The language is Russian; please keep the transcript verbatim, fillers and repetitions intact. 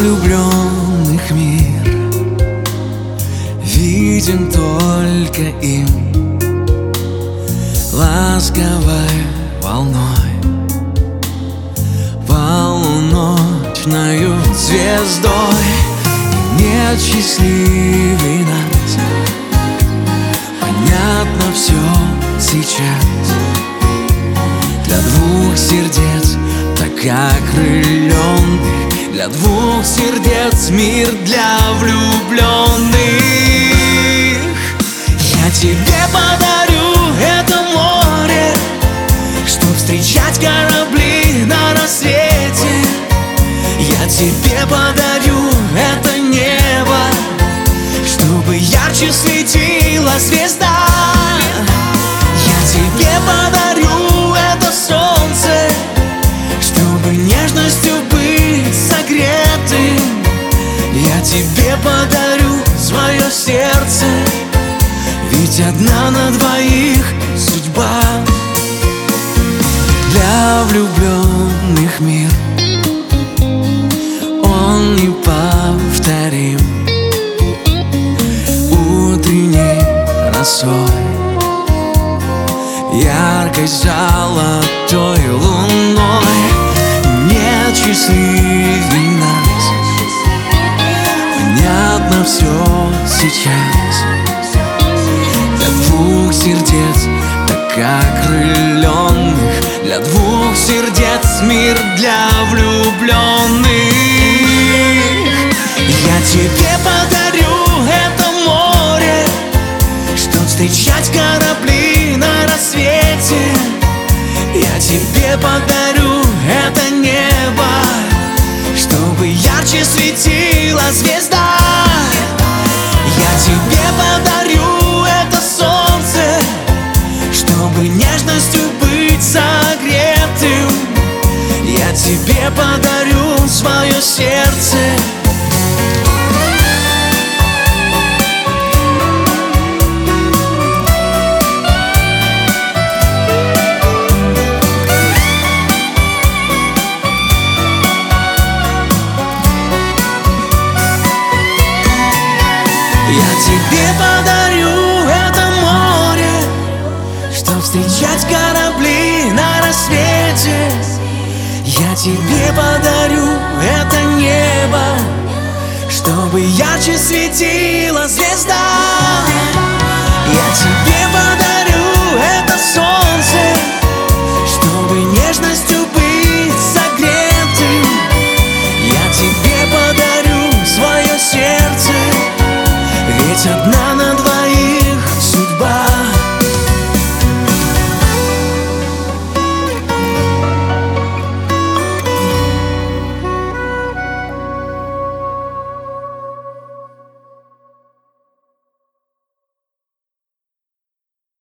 влюбленных мир виден только им, ласковой волной, полуночною звездой. Нет счастливей нас, понятно все сейчас. Для двух сердец так окрыленных, для двух сердец мир для влюбленных. Я тебе подарю это море, чтоб встречать корабли на рассвете. Я тебе подарю это небо, чтобы ярче светила звезда. Я тебе подарю это солнце, чтобы нежностью быть согретым. Я тебе подарю свое сердце, ведь одна на двоих судьба. Для влюбленных мир он неповторим, утренней росой, яркой золотой луной. Нет счастливей нас, понятно все сейчас. Для двух сердец так окрыленных, для двух сердец мир для влюбленных. Я тебе подарю это море, чтоб встречать корабли на рассвете. Я тебе подарю это небо, чтобы ярче светила звезда. Я тебе подарю это солнце, чтобы нежностью быть согретым. Я тебе подарю свое сердце. Я тебе подарю это море, чтоб встречать корабли на рассвете. Я тебе подарю это небо, чтобы ярче светила звезда. Я тебе подарю